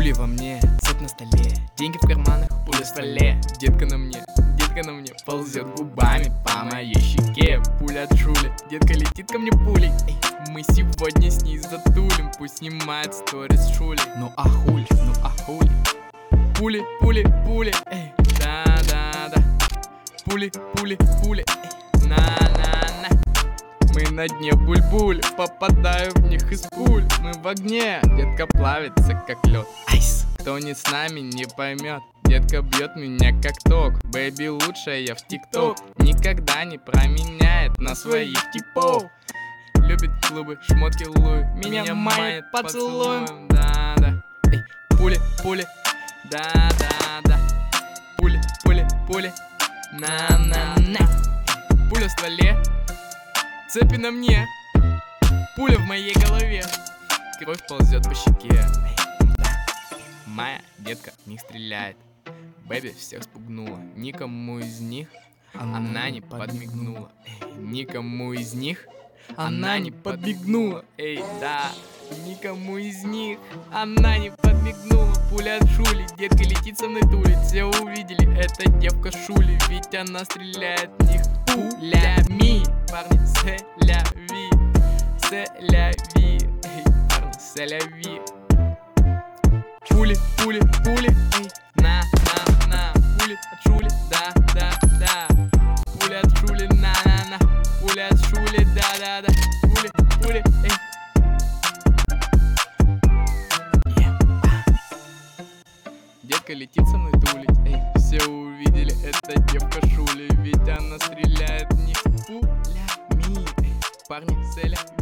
Пули во мне, цепь на столе, деньги в карманах, пуля в стволе. Детка на мне ползет губами по моей щеке. Пуля от Шули, детка летит ко мне пулей. Эй, мы сегодня с ней затулим, пусть снимает сторис Шули. Ну а хули, Пули, эй, да. Пули, эй, на. Мы на дне буль-буль, попадаю в них из пуль. Мы в огне, детка плавится как лед. Айс, кто не с нами, не поймет. Детка бьет меня как ток. Бэйби лучшая я в ТикТок. Никогда не променяет на своих типов. Любит клубы, шмотки Луи. Меня манит поцелуем. Да. Эй, пули, да. Пули, на. Пуля в стволе, цепи на мне, пуля в моей голове, кровь ползет по щеке. Моя детка в них стреляет. Бэби всех спугнула. Никому из них она не подмигнула. Никому из них она не подмигнула. Эй, да, никому из них она не подмигнула. Пуля от Шули, детка летит со мной тулит. Все увидели, это девка Шули, ведь она стреляет в них пулями. Парни, сэляви, эй, парни, сэляви. Пули, эй, на. Пули от Шули, да. Пули от Шули, на. Пули от Шули, да. Пули, эй. Детка летит со мной тулить, эй, все увидели, это девка Шули, ведь она стреляет в них пулями. Эй, парни, сэляви.